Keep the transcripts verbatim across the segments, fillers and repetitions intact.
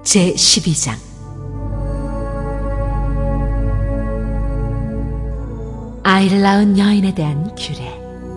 제십이 장. 아이를 낳은 여인에 대한 규례.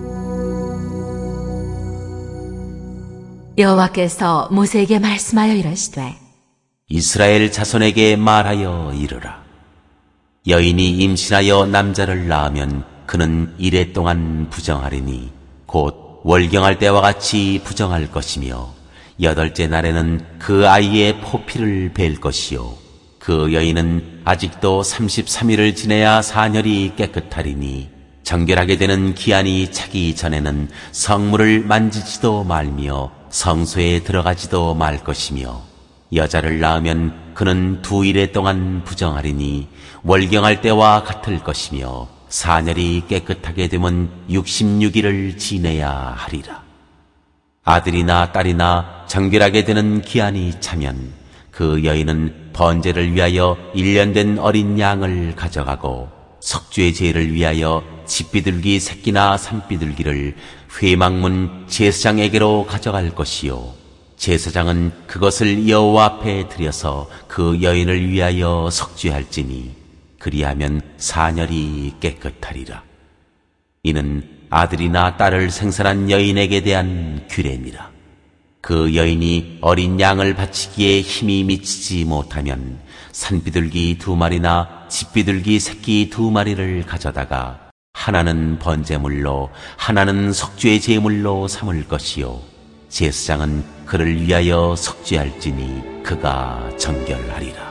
여호와께서 모세에게 말씀하여 이르시되 이스라엘 자손에게 말하여 이르라. 여인이 임신하여 남자를 낳으면 그는 이래 동안 부정하리니 곧 월경할 때와 같이 부정할 것이며 여덟째 날에는 그 아이의 포피를 벨 것이요 그 여인은 아직도 삼십삼 일을 지내야 사년이 깨끗하리니 정결하게 되는 기한이 차기 전에는 성물을 만지지도 말며 성소에 들어가지도 말 것이며 여자를 낳으면 그는 두 일에 동안 부정하리니 월경할 때와 같을 것이며 사년이 깨끗하게 되면 육십육 일을 지내야 하리라. 아들이나 딸이나 정결하게 되는 기한이 차면 그 여인은 번제를 위하여 일 년 된 어린 양을 가져가고 석죄의 제를 위하여 집비둘기 새끼나 산비둘기를 회막문 제사장에게로 가져갈 것이요 제사장은 그것을 여호와 앞에 드려서 그 여인을 위하여 석죄할지니 그리하면 사년이 깨끗하리라. 이는 아들이나 딸을 생산한 여인에게 대한 규례니라. 그 여인이 어린 양을 바치기에 힘이 미치지 못하면 산비둘기 두 마리나 집비둘기 새끼 두 마리를 가져다가 하나는 번제물로 하나는 석죄의 제물로 삼을 것이요 제사장은 그를 위하여 석죄할지니 그가 정결하리라.